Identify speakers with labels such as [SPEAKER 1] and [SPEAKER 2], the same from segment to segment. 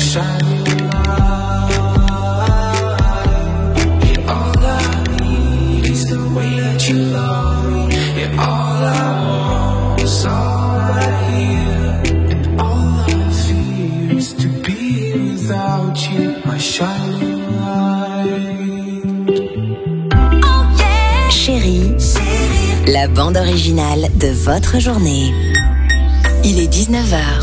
[SPEAKER 1] shining light. Yeah, all I need is the way that you love me. Yeah, all I want is all right here. And all I fear is to be without you, my shining light.
[SPEAKER 2] Oh yeah. Chérie, la bande originale de votre journée. Il est 19h.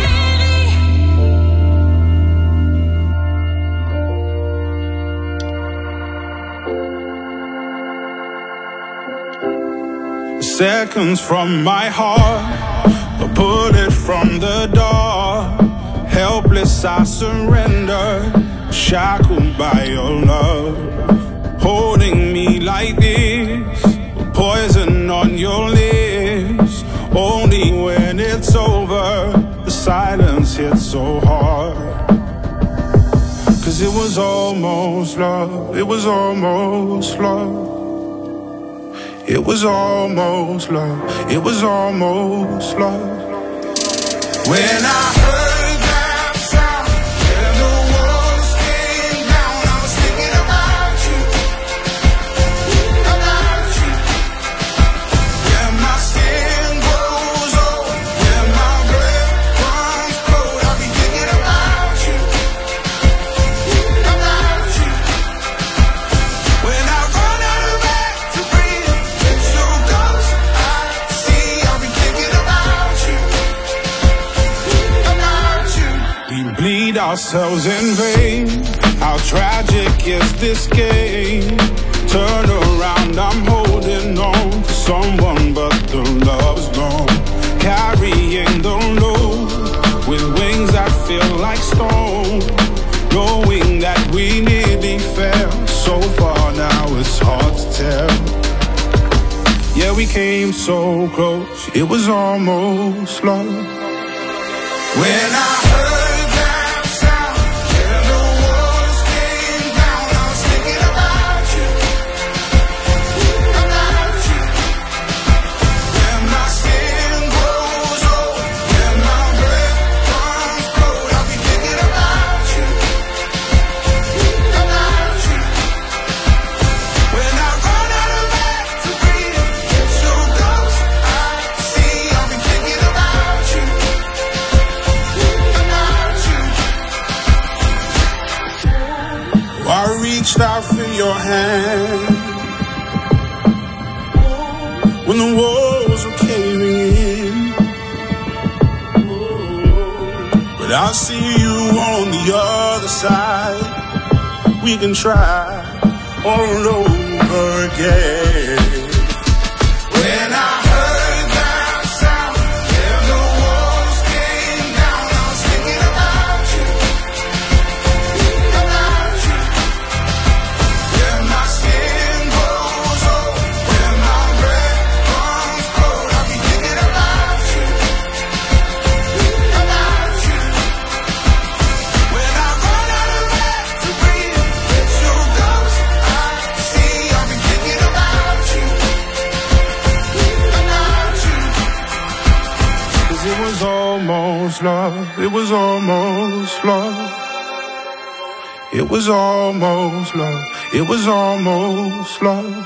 [SPEAKER 3] Seconds from my heart, a bullet from the door. Helpless I surrender, shackled by your love. Holding me like this, poison on your lips. Only when it's over, the silence hits so hard. Cause it was almost love, it was almost love. It was almost love, it was almost love. When I heard that sound and the walls came down, I was thinking about you, about you. When my skin grows old, when my breath runs cold, I'll be thinking about you, about you. When I run out of air to breathe, it's your ghost I see, I'll be thinking about you, about you. We bleed ourselves in vain. How tragic is this game? Turn around, I'm holding on to someone, but the love's gone. Carrying the load with wings that feel like stone. Knowing that we nearly fell so far, now it's hard to tell. Yeah, we came so close, it was almost love. When I heard that sound and the walls came down, I was thinking about you, about you. When my skin grows old, when my breath runs cold, I'll be thinking about you, about you. When I run out of air to breathe, it's your ghost I see, I'll be thinking about you, about you. I reached out for your hand when the walls were caving in, but I see you on the other side. We can try all over again. When I heard that sound and the walls came down, I was thinking about you, about you. When my skin grows old, when my breath runs cold, I'll be thinking about you, about you. When I run out of air to breathe, it's your ghost I see, I'll be thinking about you, about you. Cause it was almost love, it was almost love. It was almost love, it was almost love.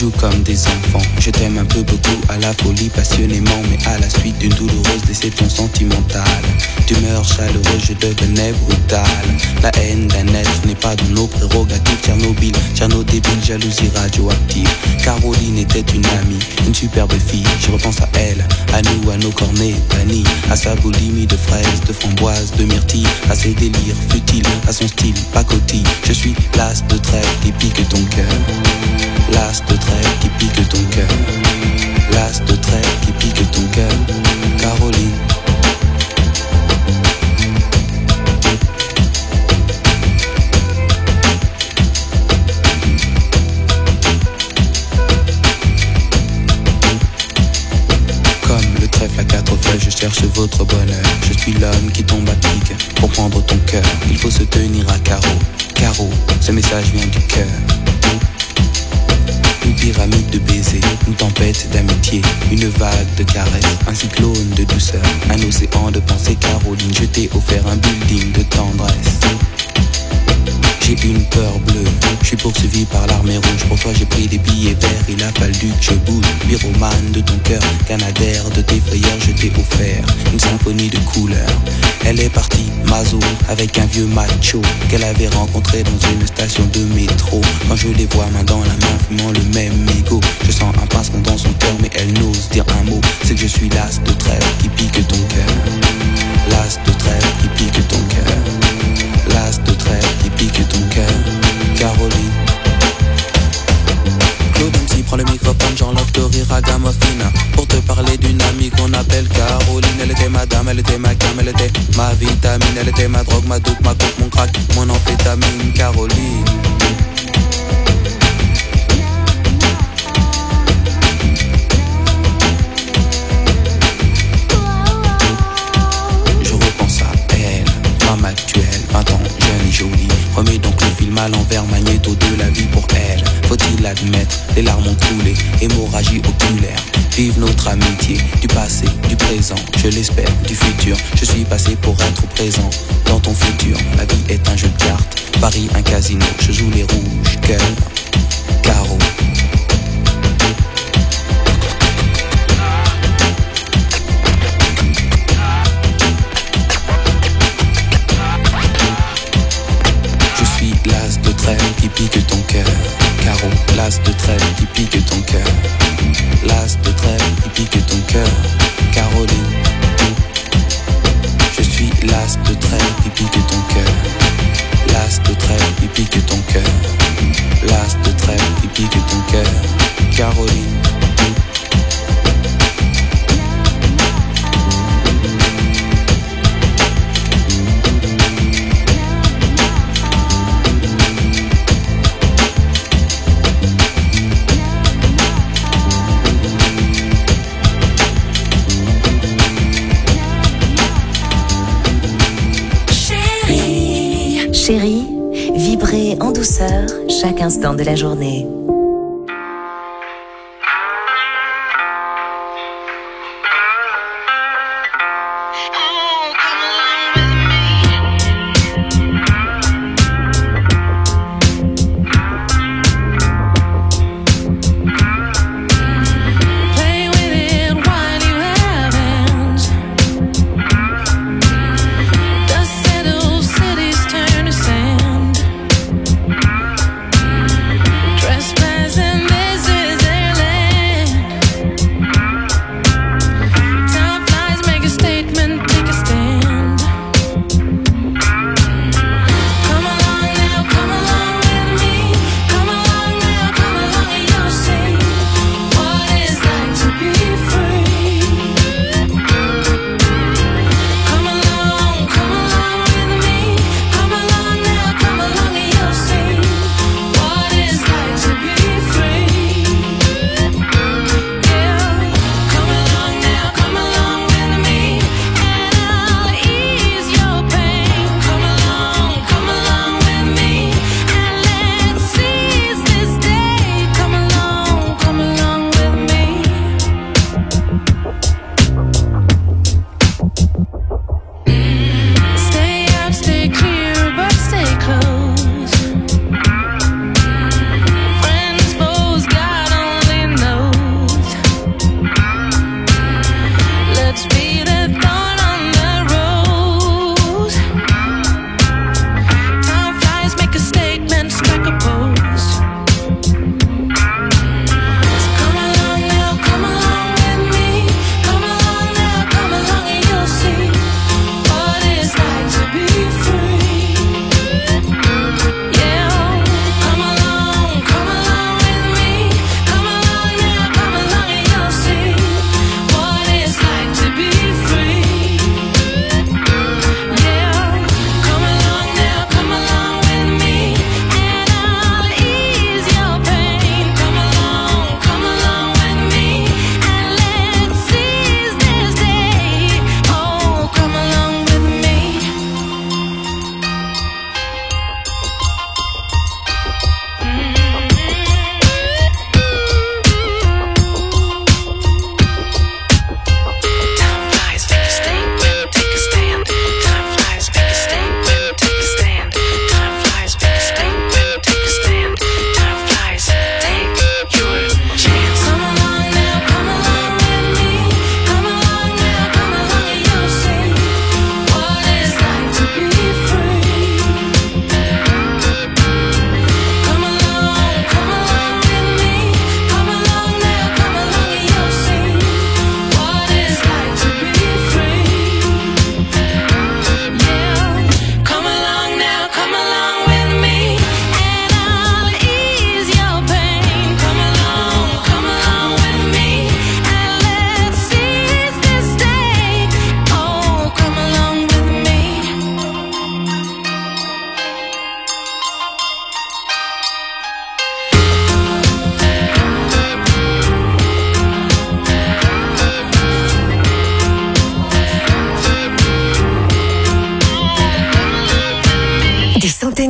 [SPEAKER 4] joue comme des enfants. Je t'aime un peu beaucoup, à la folie passionnément, mais à la suite d'une douloureuse déception sentimentale. D'humeur chaleureuse, je devenais brutal. La haine d'un être n'est pas dans nos prérogatives. Tchernobyl, Tcherno débile, jalousie radioactive. Caroline était une amie, une superbe fille. Je repense à elle, à nous, à nos cornets vanille, à sa boulimie de fraises, de framboises, de myrtilles, à ses délires futiles, à son style pacotille. Je suis l'as de trêve qui pique ton cœur. L'as de trêve qui pique ton cœur. L'as de trêve qui pique ton cœur. Caroline. À quatre feuilles, je cherche votre bonheur. Je suis l'homme qui tombe à pic pour prendre ton cœur. Il faut se tenir à carreau. Carreau, ce message vient du cœur. Une pyramide de baisers, une tempête d'amitié, une vague de caresses, un cyclone de douceur, un océan de pensée. Caroline, je t'ai offert un building de tendresse. J'ai une peur bleue, je suis poursuivi par l'armée rouge. Pour toi j'ai pris des billets verts, il a fallu que je bouge. Pyromane de ton cœur, canadaire de tes frayeurs. Je t'ai offert une symphonie de couleurs. Elle est partie, Mazo, avec un vieux macho qu'elle avait rencontré dans une station de métro. Quand je les vois main dans la main, fumant le même mégot, je sens un pincement dans son cœur, mais elle n'ose dire un mot. C'est que je suis l'as de trêve qui pique ton cœur. L'as de trêve qui pique ton cœur. L'as de trêve qui pique ton cœur. Caroline. Claude MC prend le microphone, j'enlève de rire à Gamophina pour te parler d'une amie qu'on appelle Caroline. Elle était ma dame, elle était ma cam, elle était ma vitamine. Elle était ma drogue, ma dope, ma coupe, mon crack, mon amphétamine. Caroline. Je repense à elle, femme actuelle, 20 ans, jeune et jolie. Remets donc le film à l'envers, magnéto de la vie pour elle. Faut-il l'admettre, les larmes ont coulé, hémorragie oculaire. Vive notre amitié, du passé, du présent, je l'espère, du futur. Je suis passé pour être présent dans ton futur. La vie est un jeu de cartes, Paris un casino. Je joue les rouges, cœur, carreau. L'as de trêve qui pique ton cœur. Carreau, l'as de trêve qui pique ton cœur. L'as de trêve qui pique ton cœur. Caroline. Je suis l'as de trêve qui pique ton cœur. L'as de trêve qui pique ton cœur. L'as de trêve qui pique ton cœur. Caroline.
[SPEAKER 2] Chérie, vibrez en douceur chaque instant de la journée.
[SPEAKER 5] Trespass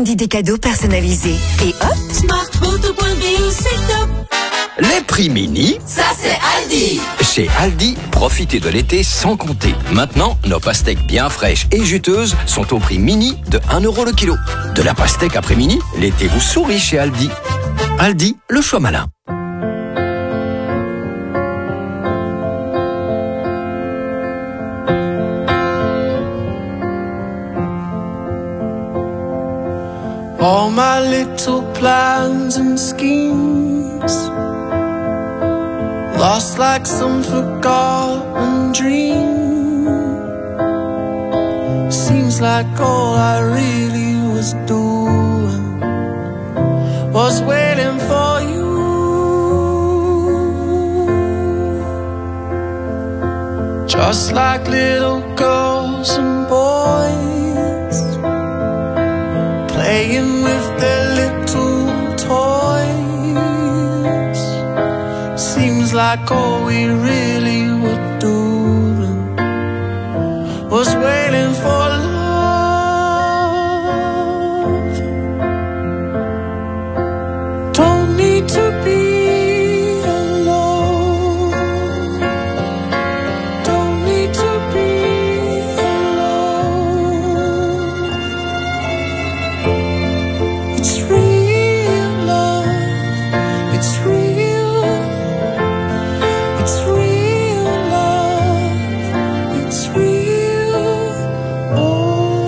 [SPEAKER 2] une d'idées cadeaux personnalisées. Et hop,
[SPEAKER 5] Smartphoto.be, c'est top.
[SPEAKER 6] Les prix mini,
[SPEAKER 5] ça c'est Aldi.
[SPEAKER 6] Chez Aldi, profitez de l'été sans compter. Maintenant, nos pastèques bien fraîches et juteuses sont au prix mini de 1 € le kilo. De la pastèque après mini, l'été vous sourit chez Aldi. Aldi, le choix malin.
[SPEAKER 1] All my little plans and schemes, lost like some forgotten dream. Seems like all I really was doing was waiting for you. Just like little girls and boys playing with their little toys. Seems like all we really were doing was waiting for love. Don't need to be alone. Don't need to be alone. It's real love. It's real. It's real love. It's real. Oh.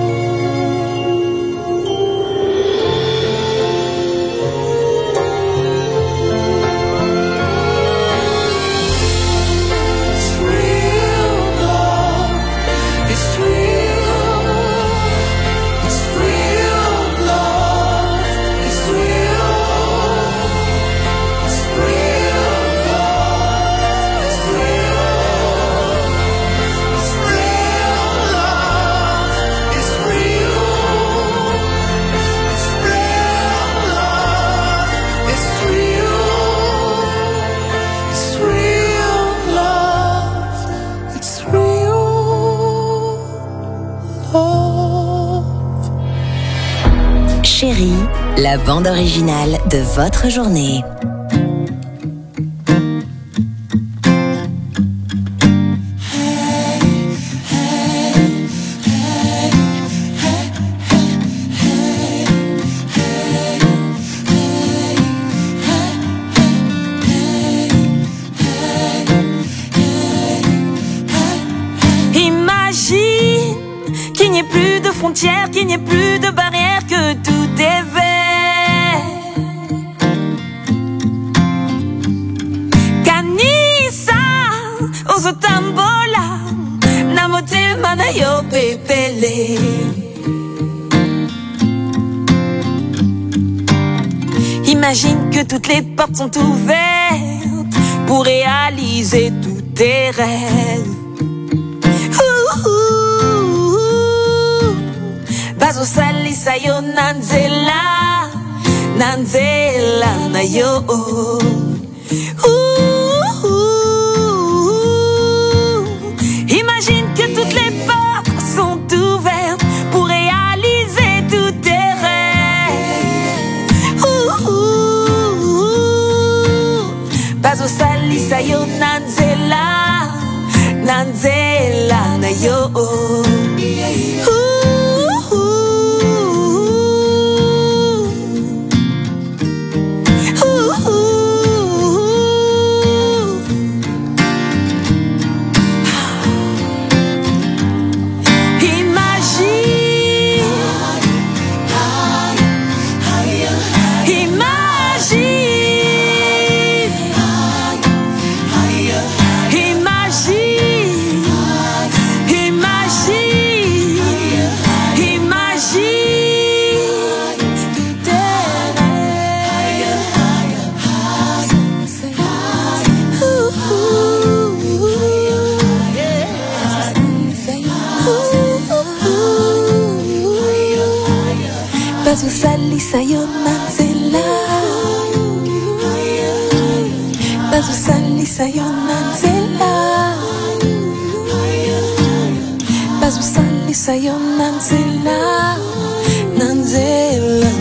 [SPEAKER 1] It's real love. It's real. It's real love. It's real. It's real love. It's real. It's real love. It's real. It's real love. It's real. It's real love. It's real love.
[SPEAKER 2] Chérie, la bande originale de votre journée.
[SPEAKER 5] Imagine qu'il n'y ait plus de frontières, qu'il n'y ait plus de barrières, que tout est vert. Kanisa, Ozotambola, Namote Manayo Pepele. Imagine que toutes les portes sont ouvertes pour réaliser tous tes rêves. Bazo sali sayo nanzela, nanzela na yo. Imagine que toutes les portes sont ouvertes pour réaliser tous tes rêves. Bazo sali sayo nanzela, nanzela na yo. Bazo sali sayo nanzela, bazo sali sayo nanzela, bazo sali sayo nanzela, nanzela.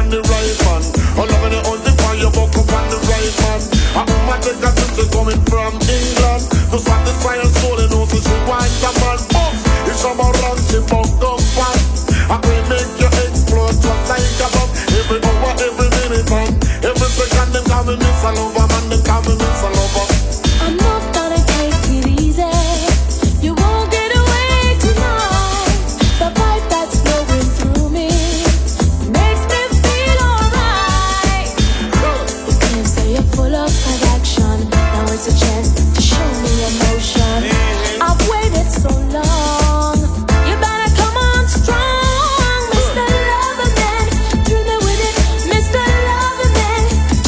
[SPEAKER 7] on the right man. Oh, loving the only fire, you buck up on the right man. A woman take a trip, she coming from England to satisfy her soul, and also she wants a man. Oh, it's about run, she buck up fast. I will make you explode just like a bomb. Every hour, every minute, man. Every second, them call me Miss a Lover, man. Them call me Miss a Lover.
[SPEAKER 8] I'm not gonna take it easy. You won't get away tonight. The vibe that's flowing through me makes me feel alright. You can say you're full of attraction. Now it's a chance to show me emotion. I've waited so long. You better come on strong, Mr. Loverman. Do me with it, Mr. Loverman.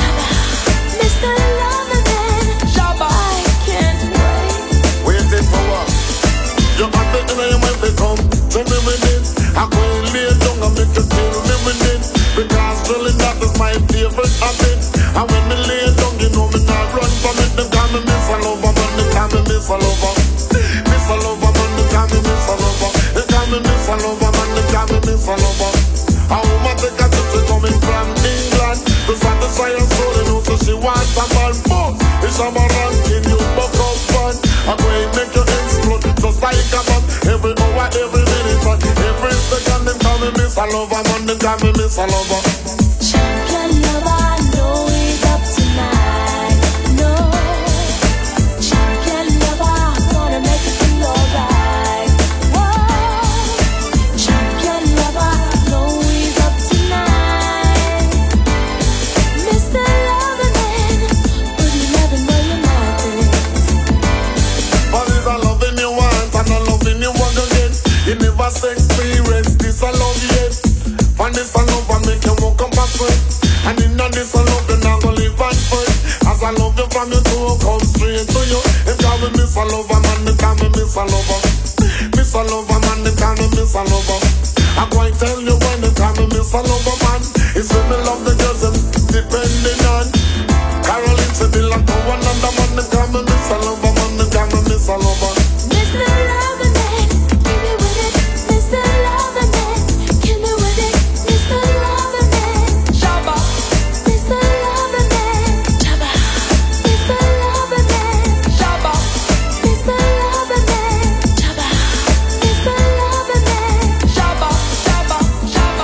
[SPEAKER 8] Mr. Loverman. I can't wait.
[SPEAKER 7] Waiting for what? You got the inner when they come to me with it. I go and lay down and make you feel me with it. Because really that is my favorite habit. And when me lay down, you know me not run from it. Them call me Miss a Lover, man. They call me Miss a Lover. Miss a Lover, man. They call me Miss a Lover. They call me Miss a Lover, man. They call me Miss a Lover. A woman take a trip, she coming from England to satisfy her soul, and also she wants a man. Boss, it's a ranking, you buck up fun. I'm going to make you explode just like a bomb. Every hour, every minute, man. Every second, them call me Miss a Lover, man. They call me Miss a Lover.
[SPEAKER 8] Champion lover, I know he's up tonight. No, champion lover, wanna make it feel alright. Whoa, champion lover, know he's up tonight. Mr. Loverman, would you never know your methods?
[SPEAKER 7] But it's a loving you want and a loving you want again. You never experience this a love yet. Find this a love and make you walk up a sweat. And in this a love, you're not gonna live and fight. As I love you from you to come straight to you. If you call me Miss a Lover, man, they call me Miss a Lover. Miss a Lover, man, they call me Miss a Lover. I quite tell you when they call me Miss a Lover, man. It's when me love the girls, them depending on Caroline, Sibyl, and one another, man, they call me Miss a Lover, man, they call me Miss a Lover.
[SPEAKER 8] Mr. Loverman, give me with it, Mr. Loverman, give me with it, Mr. Loverman. Shabba, Mr. Loverman, Shabba, Mr. Loverman, Shabba, Mr. Loverman, Shabba, Mr. Loverman, Shabba, Shabba, Shabba,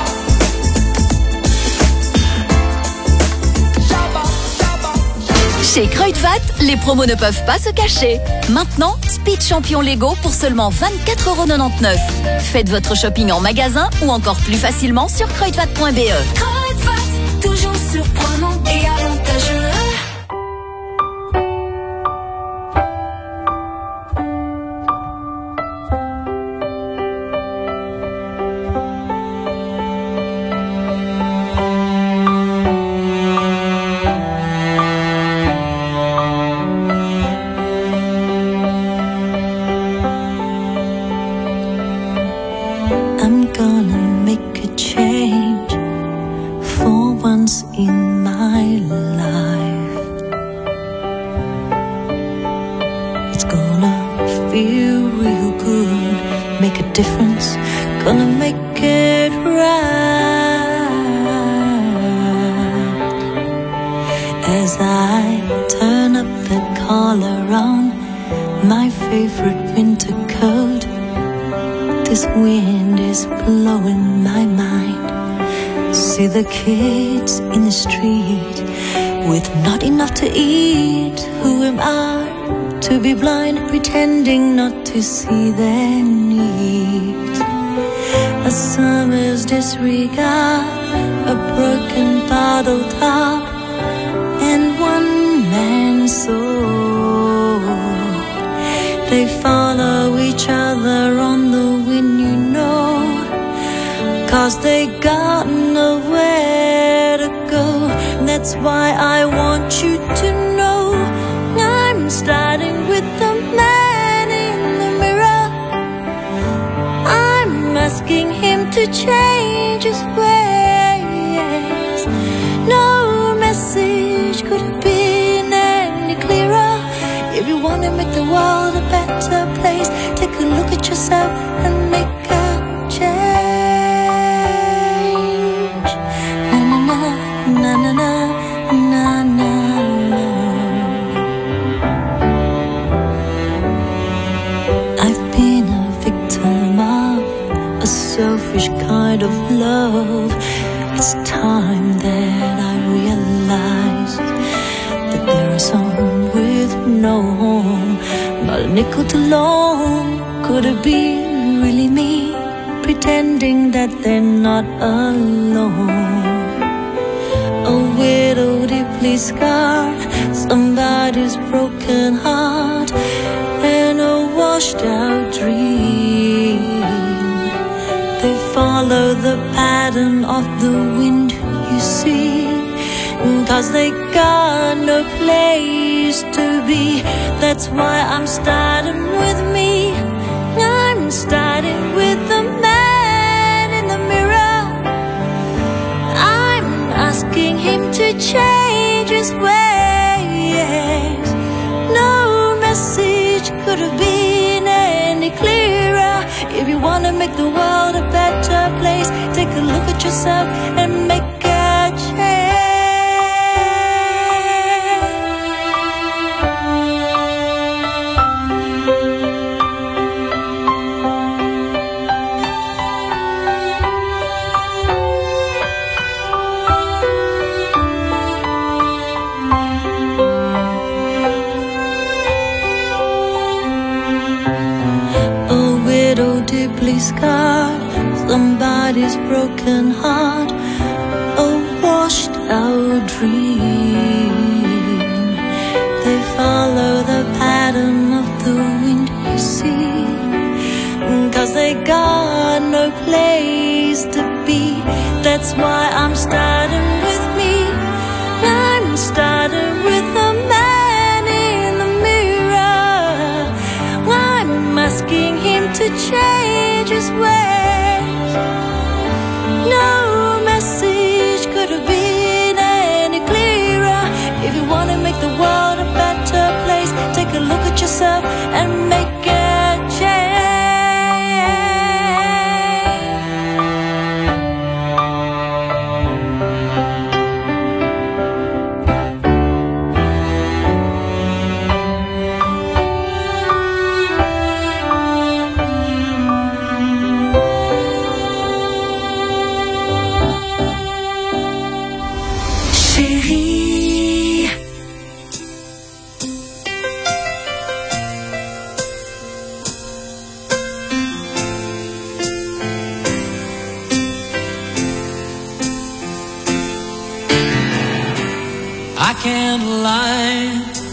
[SPEAKER 8] Shabba, Shabba.
[SPEAKER 9] Chez Kruidvat, les promos ne peuvent pas se cacher. Maintenant, Speed Champion Lego pour seulement 24,99 €. Faites votre shopping en magasin ou encore plus facilement sur kruidvat.be.
[SPEAKER 8] Kruidvat, toujours surprenant et avantageux.
[SPEAKER 10] I'm gonna make a change for once in my life. It's gonna feel real good, make a difference, gonna make it right. As I turn up the collar on my favorite winter coat, this wind is blowing my mind. See the kids in the street with not enough to eat. Who am I to be blind, pretending not to see their needs? A summer's disregard, a broken bottle top, and one man's soul. They follow each other on the wind, you know, 'cause they got nowhere to go. That's why I want you to know I'm starting with the man in the mirror. I'm asking him to change his ways. No message could have been any clearer. If you want to make the world a better place, take a look at yourself and make a change. Na, na, na. kind of love. It's time that I realize that there are some with no home, not a nickel to loan. Could it be really me, pretending that they're not alone? A widow deeply scarred, somebody's broken heart, and a washed out dream. They follow the pattern of the wind, you see, 'cause they got no place to be. That's why I'm starting with me. I'm starting with the man in the mirror. I'm asking him to change his ways. No message could have been any clearer. If you want to make the world a better place, take a look at yourself and make a change. Deeply scarred, somebody's broken heart, a washed out dream. They follow the pattern of the wind, you see, 'cause they got no place to be. That's why I'm starting with me. I'm starting with the man in the mirror. I'm asking him to change his ways. No message could have been any clearer. If you want to make the world a better place, take a look at yourself and make a change.
[SPEAKER 11] Can't lie.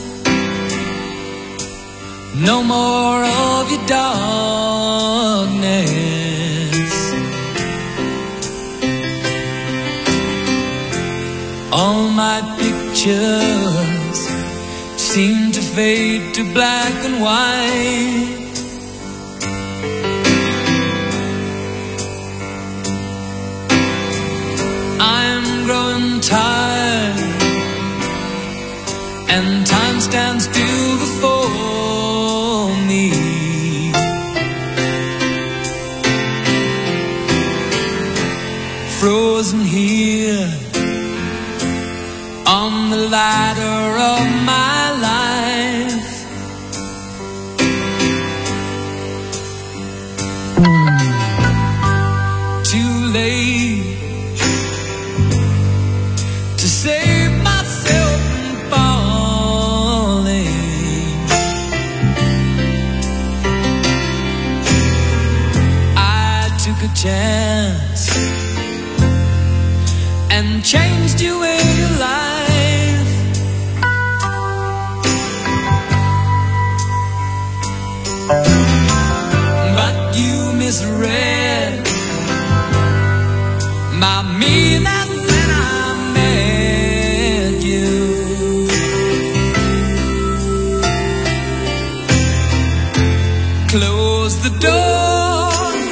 [SPEAKER 11] No more of your darkness. All my pictures seem to fade to black and white. I'm growing tired, and time stands still before me. Frozen here on the ladder of my life. Too late to save myself from falling. I took a chance and changed your way of life. But you misread my meaning when I met you. Close the door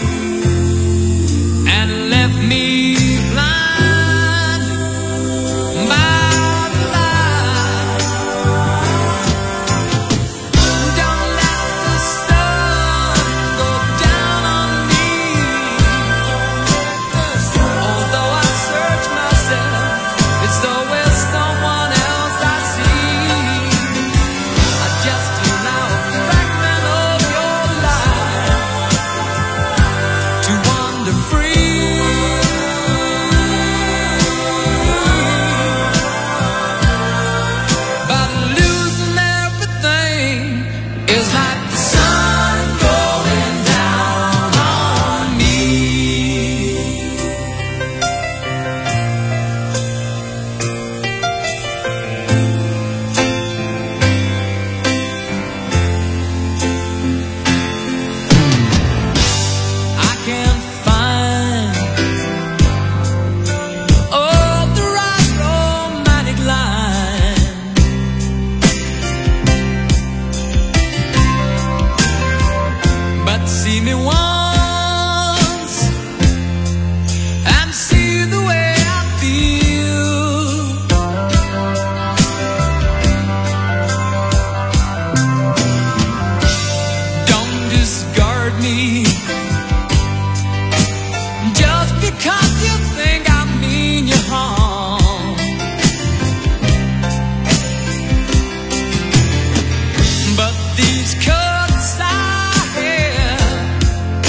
[SPEAKER 11] and left me blind by the light. Don't let the sun go down on me. Although I search myself, it's always someone else I see. I just allow a fragment of your life. me once and see the way I feel. Don't discard me just because you think I mean you harm. But these cuts I have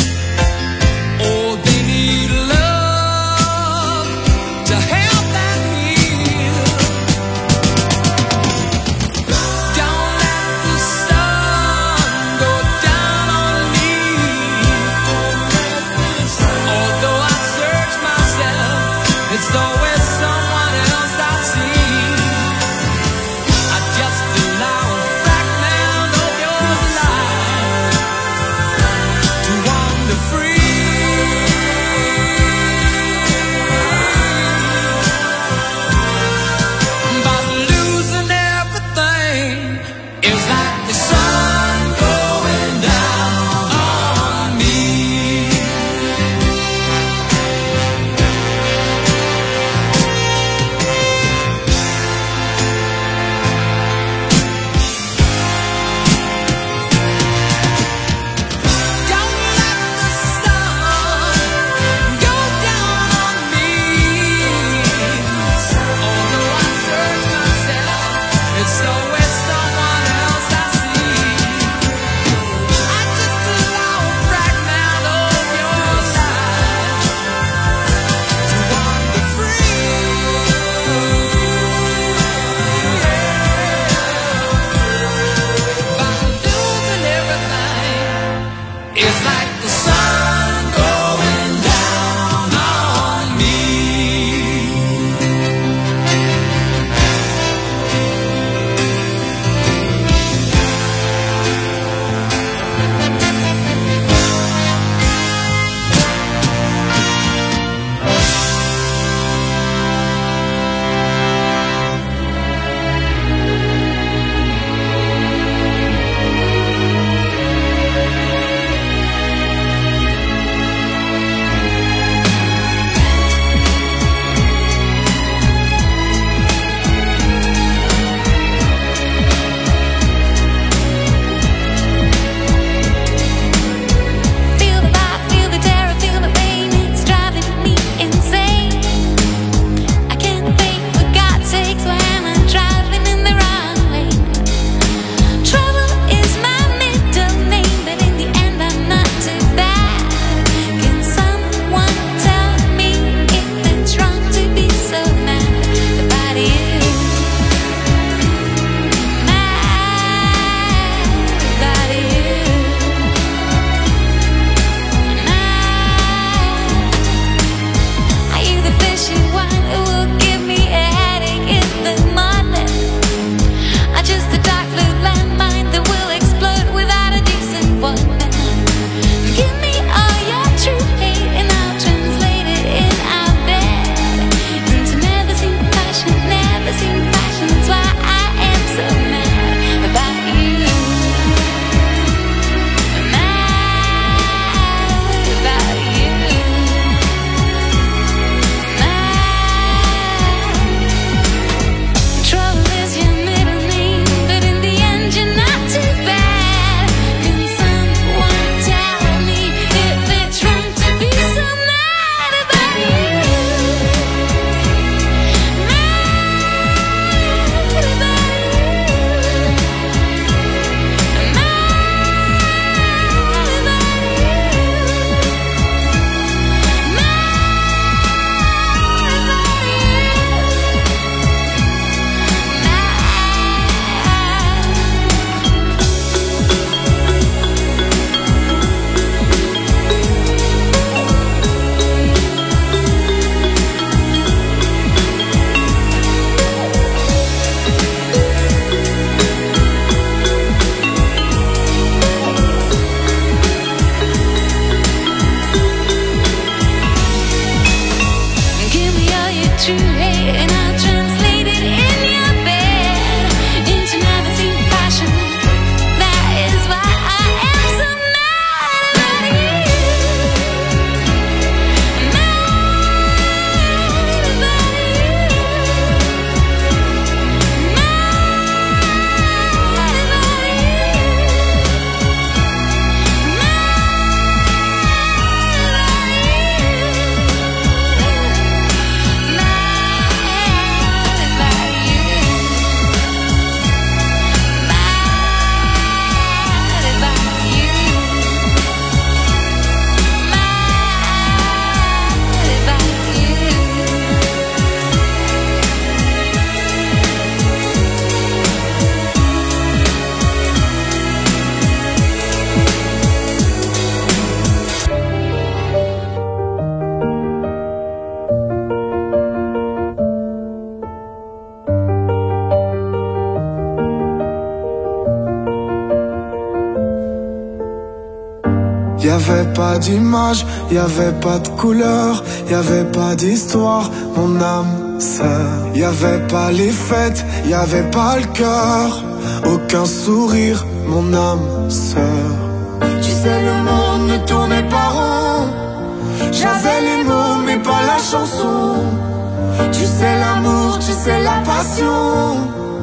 [SPEAKER 12] Y'avait pas d'image, y'avait pas de couleur, y'avait pas d'histoire, mon âme sœur. Y'avait pas les fêtes, y'avait pas le cœur, aucun sourire, mon âme sœur. Tu sais le monde ne tournait pas rond, j'avais les mots mais pas la chanson. Tu sais l'amour, tu sais la passion.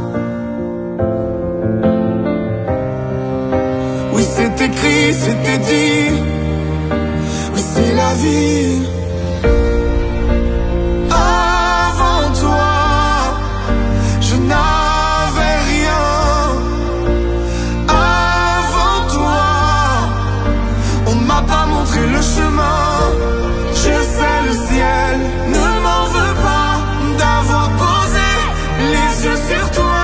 [SPEAKER 12] Oui c'est écrit, c'était dit, oui c'est la vie. Avant toi, je n'avais rien. Avant toi, on m'a pas montré le chemin. Je sais le ciel ne m'en veut pas d'avoir posé les yeux sur toi.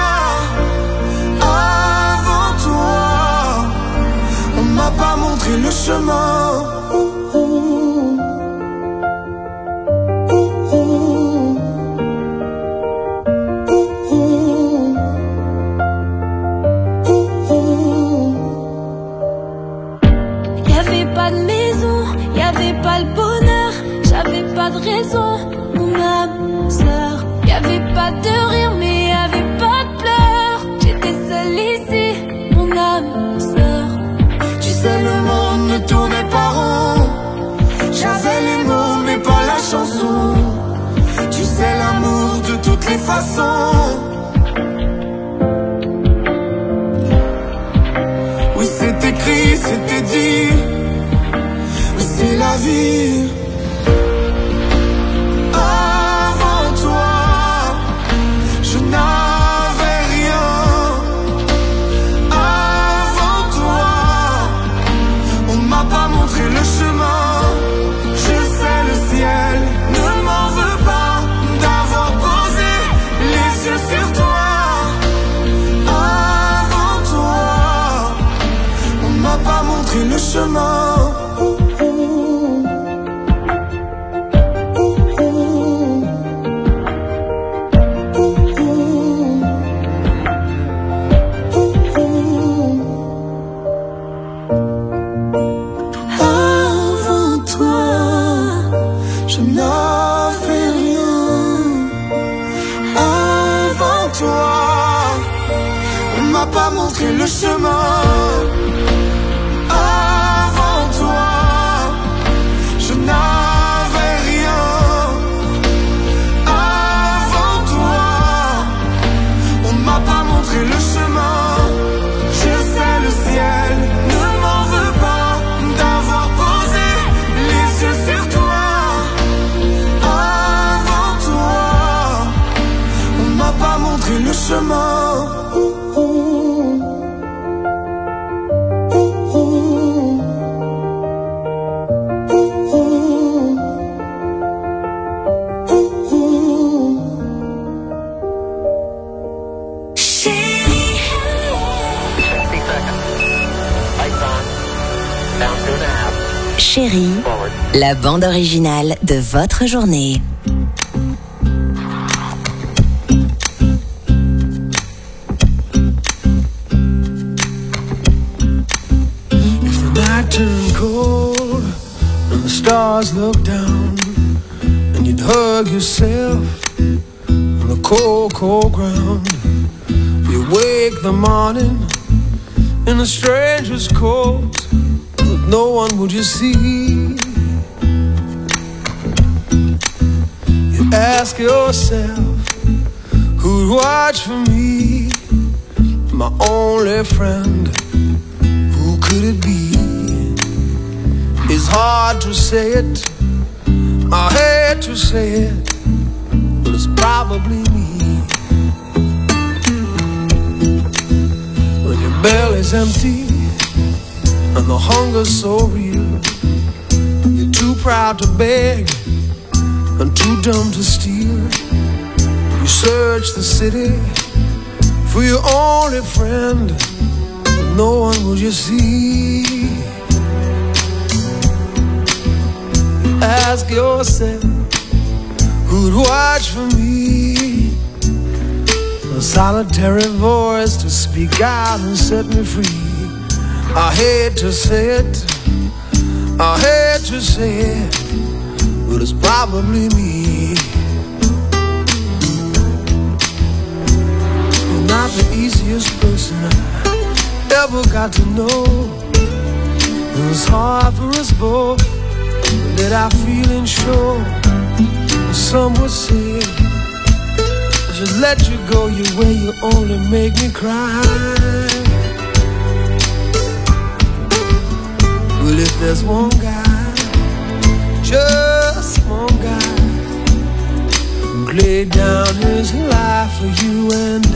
[SPEAKER 12] Avant toi, on m'a pas montré le chemin.
[SPEAKER 8] Y'avait pas de maison, y'avait pas le bonheur, j'avais pas de raison, mon âme sœur. Y'avait pas de rire mais y'avait pas de pleurs. J'étais seule ici, mon âme sœur.
[SPEAKER 12] Tu sais le monde ne tournait pas rond, j'avais les mots mais pas la chanson. Tu sais l'amour de toutes les façons. Oui c'est écrit, c'était dit, oui c'est la vie. Avant toi, je n'avais rien. Avant toi, on m'a pas montré le chemin. Je sais le ciel ne m'en veut pas d'avoir posé les yeux sur toi. Avant toi, on m'a pas montré le chemin. Avant toi, je n'avais rien. Avant toi, on m'a pas montré le chemin. Avant toi, je n'avais rien. Avant toi, on m'a pas montré le chemin. Je sais le ciel ne m'en veut pas d'avoir posé les yeux sur toi. Avant toi, on m'a pas montré le chemin.
[SPEAKER 2] Chérie, la bande originale de votre journée.
[SPEAKER 12] If the night turned cold and the stars looked down, and you'd hug yourself on the cold, cold ground, you wake the morning in a stranger's coat, with no one would you see. You ask yourself, who'd watch for me, my only friend, who could it be? It's hard to say it, I hate to say it, but it's probably me. When your belly's empty and the hunger's so real, you're too proud to beg and too dumb to steal. You search the city for your only friend, but no one will you see. You ask yourself, who'd watch for me? A solitary voice to speak out and set me free. I hate to say it, I hate to say it, but it's probably me. You're not the easiest person I ever got to know. It was hard for us both, that I feeling sure. Some would say I should let you go your way, you only make me cry. Well, if there's one guy, just one guy, who laid down his life for you and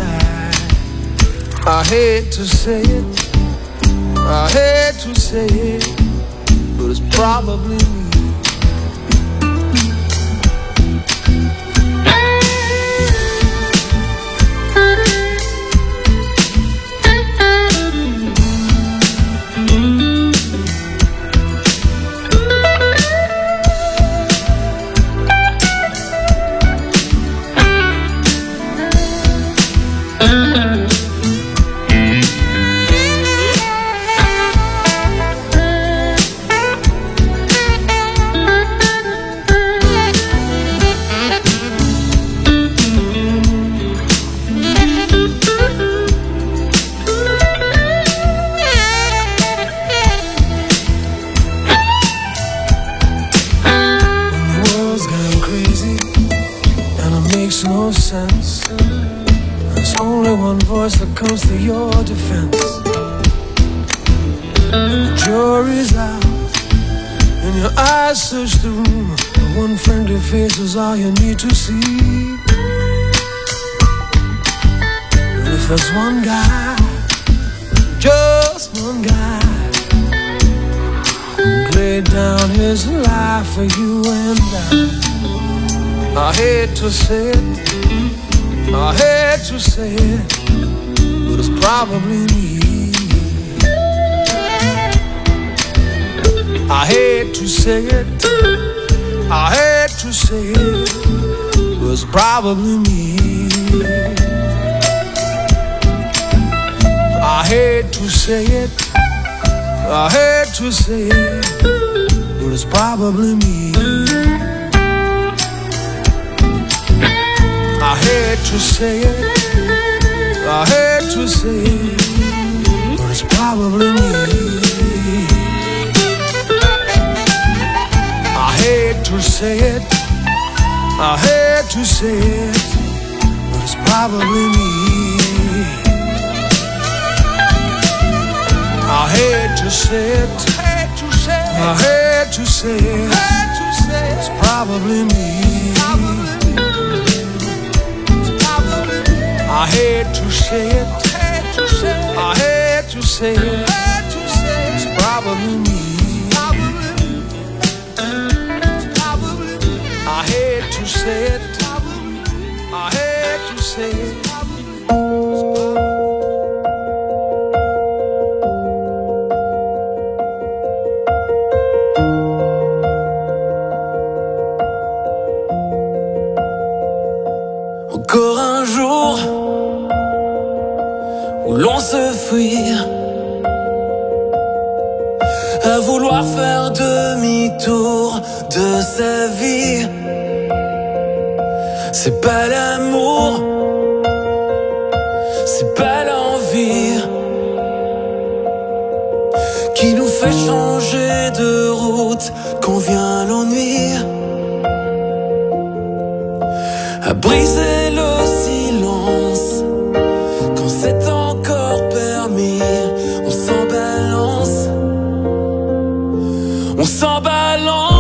[SPEAKER 12] I hate to say it, I hate to say it, but it's probably me. That comes to your defense. The jury's out and your eyes search the room. One friendly face is all you need to see. And if there's one guy, just one guy, who laid down his life for you and I hate to say it, I hate to say it, but it's probably me. I hate to say it, I hate to say it, but it's probably me. I hate to say it, I hate to say it, but it's probably me. I hate to say it, I hate to say it, but it's probably me. I hate to say it, I hate to say it, but it's probably me. I hate to say it, I hate to say it, it's probably me. I hate to say it, I hate to say it, it's probably me. I hate to say it, I hate to say it.
[SPEAKER 11] Encore un jour où l'on se fuit, à vouloir faire demi-tour de sa vie. C'est pas l'amour, c'est pas l'envie qui nous fait changer de route quand vient l'ennui. À briser le silence quand c'est encore permis. On s'en balance, on s'en balance.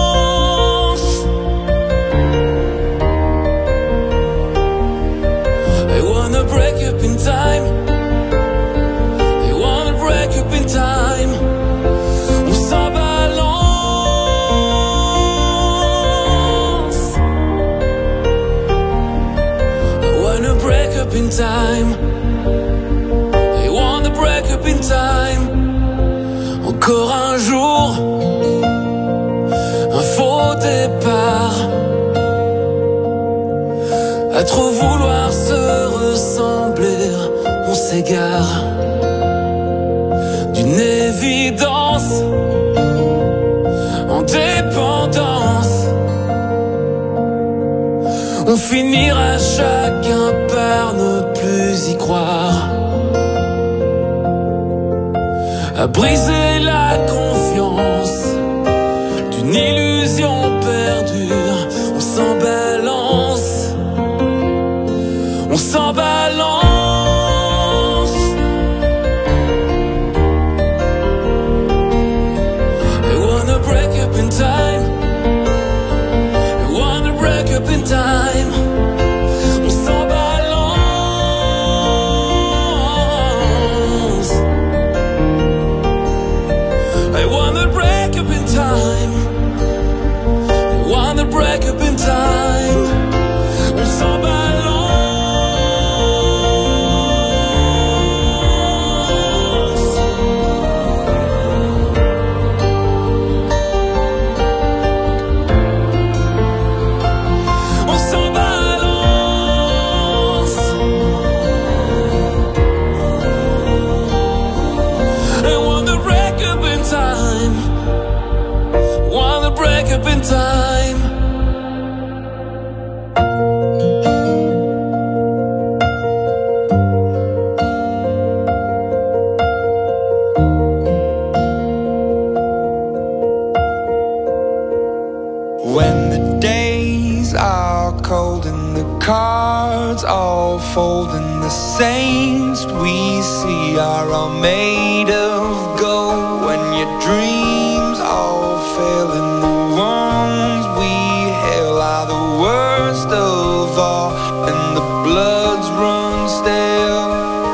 [SPEAKER 11] I wanna break up in time, I wanna break up in time. On s'en balance. I wanna break up in time, I wanna break up in time. Encore un jour, un faux départ, à trop vouloir se ressembler, on s'égare d'une évidence finira chacun par ne plus y croire, à briser la confiance d'une illusion perdue. On s'en balance, on s'en balance. I wanna break up in time, I wanna break up in time. On s'en balance. I wanna break up in time, I wanna break up in time. On s'en balance. On s'en balance. I wanna break up in time, wanna break up in time.
[SPEAKER 12] When the days are cold and the cards all fold and the saints we see are all made of gold, when your dreams all fail and the ones we hail are the worst of all and the bloods run stale.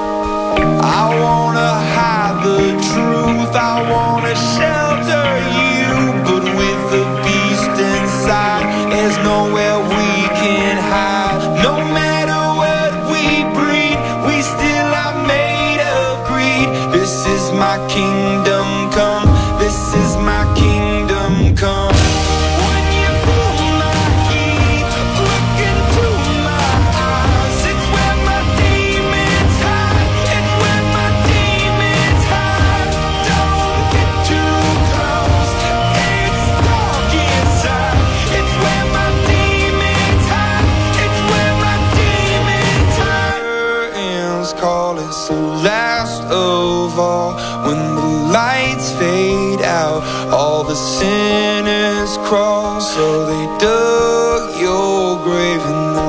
[SPEAKER 12] I wanna hide the truth, I wanna shelter you, but with the beast inside, there's nowhere we can hide. No matter what we breed, we still are made of greed. This is my kingdom come, this is my kingdom come. When you pull my heat, look into my eyes, it's where my demons hide, it's where my demons hide. Don't get too close, it's dark inside, it's where my demons hide, it's where my demons hide. Curtains call, it's the last of all. When the lights fade out, all the sinners crawl. So they dug your grave and the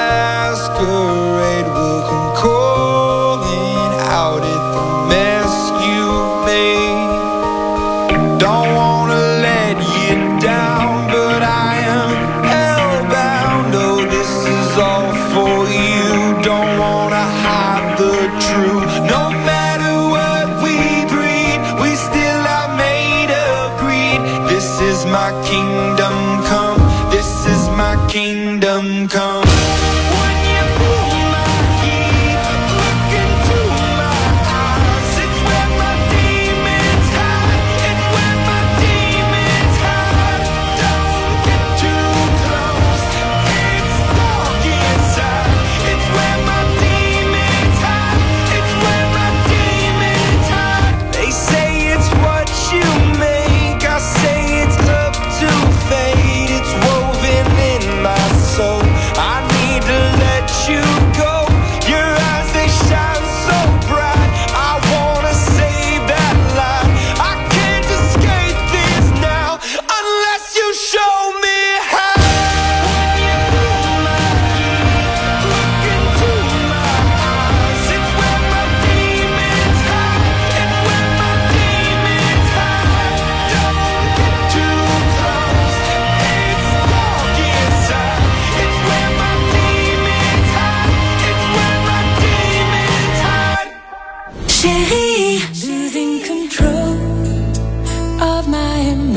[SPEAKER 12] masquerade will come calling out at the mess you made. Don't wanna let you down, but I am hellbound. Oh, this is all for you. Don't wanna hide the truth. No matter what we breed, we still are made of greed. This is my kingdom come, this is my kingdom come. When you pull my heat, look into my eyes, it's where my demons hide, it's where my demons hide. Don't get too close, it's dark inside, it's where my demons hide, it's where my demons hide. They say it's what you make, I say it's up to fate. It's woven in my soul, I need to let you go. Your eyes, they shine so bright, I wanna save that light. I can't escape this now unless you show me how. When you pull my heat, look into my eyes, it's where my demons hide, it's where my demons hide. Don't get too close, it's dark inside, it's where my demons hide, it's where my demons hide.
[SPEAKER 8] Chérie, losing control of my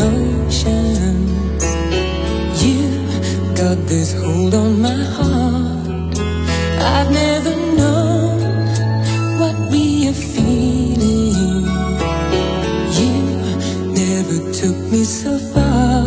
[SPEAKER 8] emotions. You got this hold on my heart. I've never known what we are feeling. You never took me so far.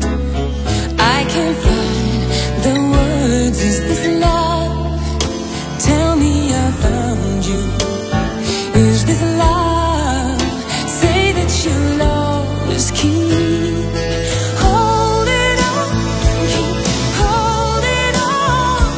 [SPEAKER 8] I can't find the words. Is this love? Tell me I found you. Is this love? Say that you'll always keep holding on, keep holding on.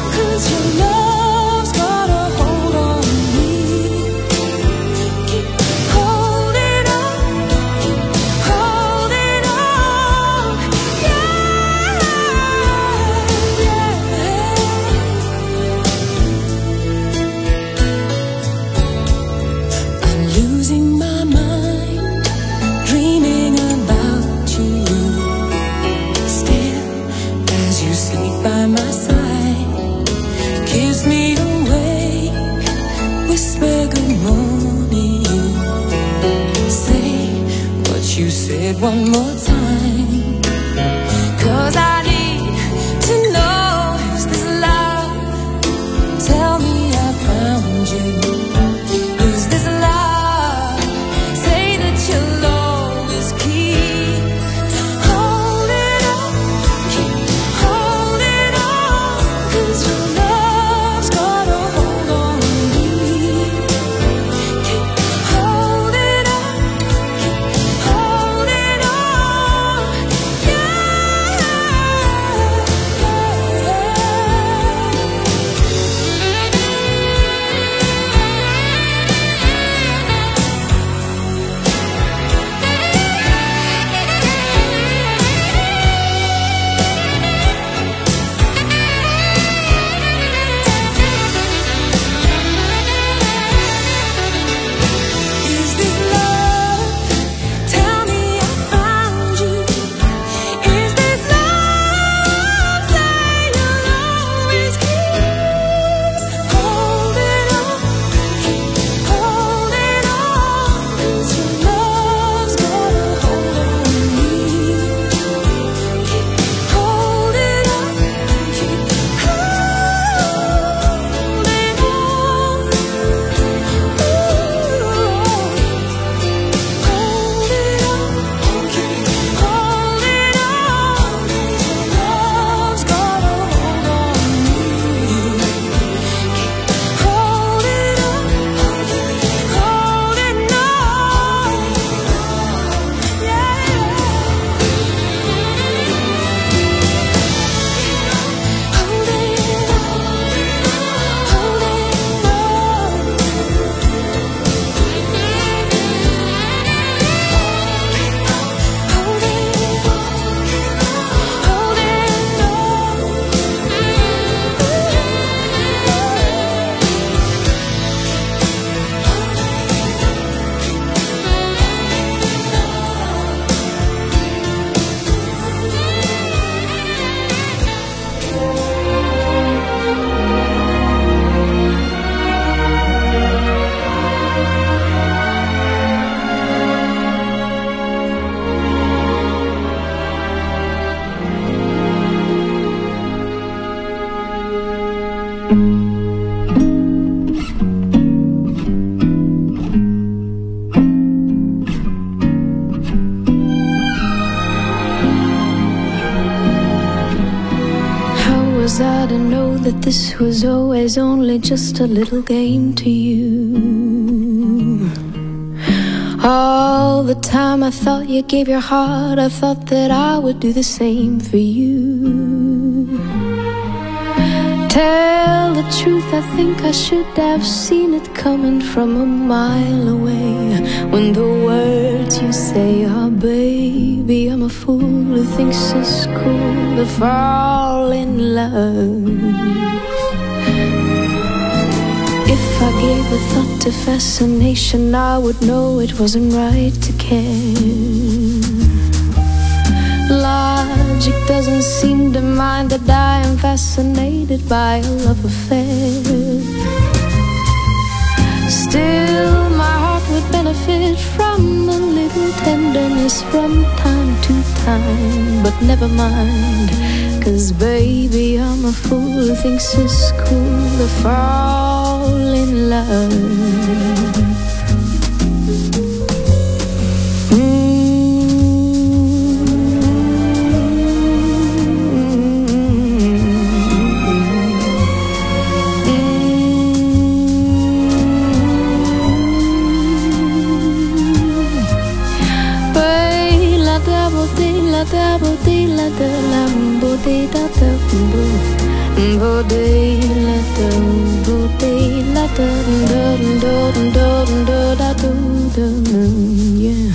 [SPEAKER 5] it one more time. 'Cause I need to know, is this love? Tell me I found you. Is this love? Say that you'll always keep holding on, keep holding on, 'cause your love's got a hold on me. Keep holding on, keep holding on, Is this love? Tell me I found you. Is this love? Say you'll always keep holding on, keep holding on, 'cause your love's got a hold on me. Keep holding on, keep holding on.
[SPEAKER 8] How was I to know that this was always only just a little game to you? All the time I thought you gave your heart, I thought that I would do the same for you. Tell the truth, I think I should have seen it coming from a mile away. When the words you say are, baby, I'm a fool who thinks it's cool to fall in love. If I gave a thought to fascination, I would know it wasn't right to care. Logic doesn't seem to mind that I am fascinated by a love affair. Still, my heart would benefit from a little tenderness from time to time. But never mind, 'cause baby, I'm a fool who thinks it's cool to fall in love. Yeah.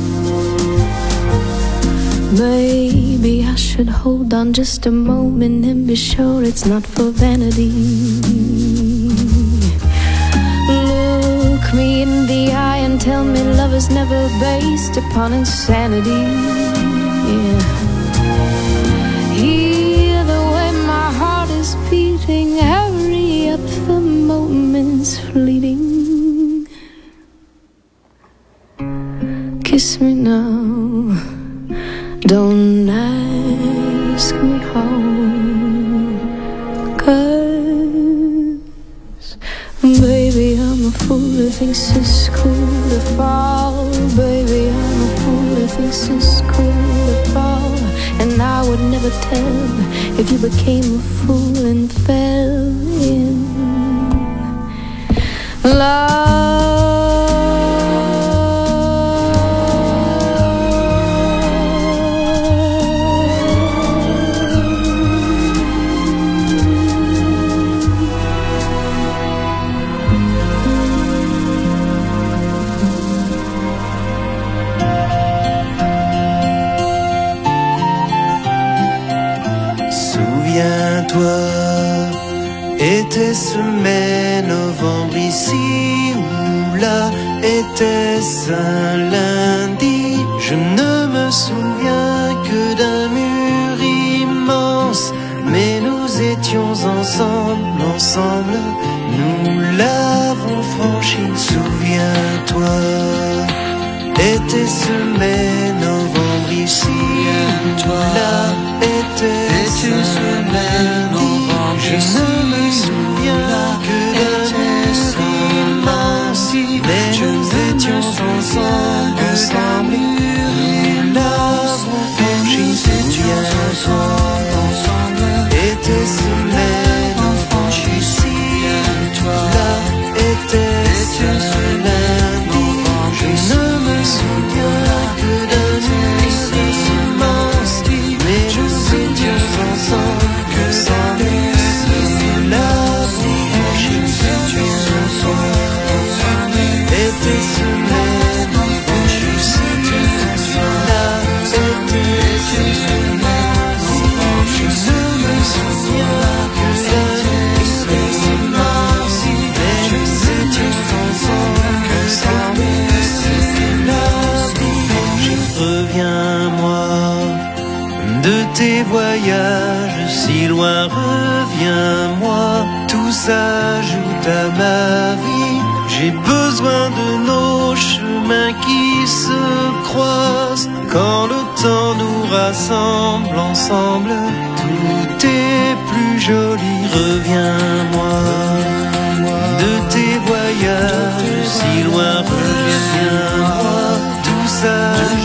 [SPEAKER 8] Maybe I should hold on just a moment and be sure it's not for vanity. Look me in the eye and tell me love is never based upon insanity. Yeah. Hear the way my heart is beating, hurry up, the moment's fleeting. Kiss me now. Don't ask me how. 'Cause baby, I'm a fool who thinks it's cool to fall. Baby, I'm a fool who thinks it's cool to fall. And I would never tell if you became a fool and fell in love.
[SPEAKER 13] Souviens-toi, était-ce mai, novembre ici ou là? Était-ce un lundi? Je ne me souviens que d'un mur immense, mais nous étions ensemble, ensemble, nous l'avons franchi. Souviens-toi, était-ce mai, novembre ici ou là? Était-ce un lundi? Je ne me souviens que d'un mur immense, mais nous étions ensemble, ensemble, nous l'avons franchi. Souviens-toi, était-ce mai, novembre ici ou là? Était-ce un lundi? Je ne me souviens que d'un mur immense, mais nous étions ensemble, ensemble, nous l'avons franchi. Était-ce mai, novembre ici ou là? Était-ce un lundi? Je ne me souviens que d'un mur immense, mais nous étions ensemble, ensemble, nous l'avons franchi. Reviens-moi de tes voyages si loin, reviens-moi, tout s'ajoute à ma vie. J'ai besoin de nos chemins qui se croisent. Quand le temps nous rassemble ensemble, tout est plus joli. Reviens-moi de tes voyages si loin, reviens-moi, tout s'ajoute